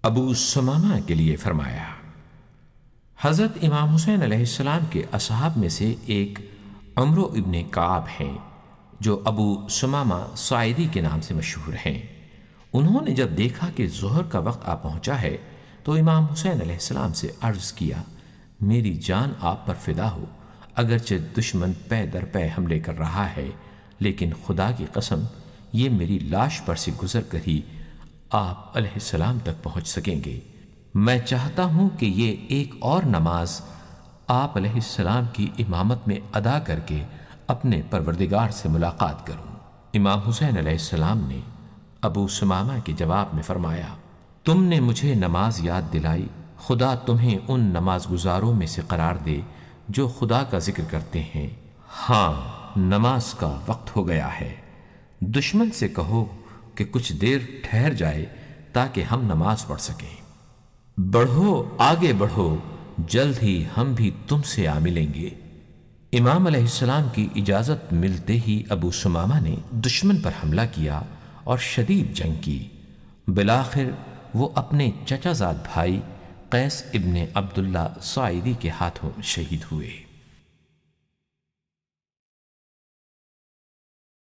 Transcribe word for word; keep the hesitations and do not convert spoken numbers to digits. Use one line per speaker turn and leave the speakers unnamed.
ابو سمامہ کے لیے فرمایا۔ حضرت امام حسین علیہ السلام کے اصحاب میں سے ایک عمرو ابن کعب ہیں جو ابو سمامہ صاعدی کے نام سے مشہور ہیں۔ انہوں نے جب دیکھا کہ ظہر کا وقت آ پہنچا ہے تو امام حسین علیہ السلام سے عرض کیا، میری جان آپ پر فدا ہو، اگرچہ دشمن پے در پے حملے کر رہا ہے، لیکن خدا کی قسم یہ میری لاش پر سے گزر کر ہی آپ علیہ السلام تک پہنچ سکیں گے۔ میں چاہتا ہوں کہ یہ ایک اور نماز آپ علیہ السلام کی امامت میں ادا کر کے اپنے پروردگار سے ملاقات کروں۔ امام حسین علیہ السلام نے ابو سمامہ کے جواب میں فرمایا، تم نے مجھے نماز یاد دلائی، خدا تمہیں ان نماز گزاروں میں سے قرار دے جو خدا کا ذکر کرتے ہیں۔ ہاں، نماز کا وقت ہو گیا ہے، دشمن سے کہو کہ کچھ دیر ٹھہر جائے تاکہ ہم نماز پڑھ سکیں۔ بڑھو، آگے بڑھو، جلد ہی ہم بھی تم سے آ ملیں گے۔ امام علیہ السلام کی اجازت ملتے ہی ابو سمامہ نے دشمن پر حملہ کیا اور شدید جنگ کی۔ بالآخر وہ اپنے چچا زاد بھائی قیس ابن عبداللہ صاعدی کے ہاتھوں شہید ہوئے۔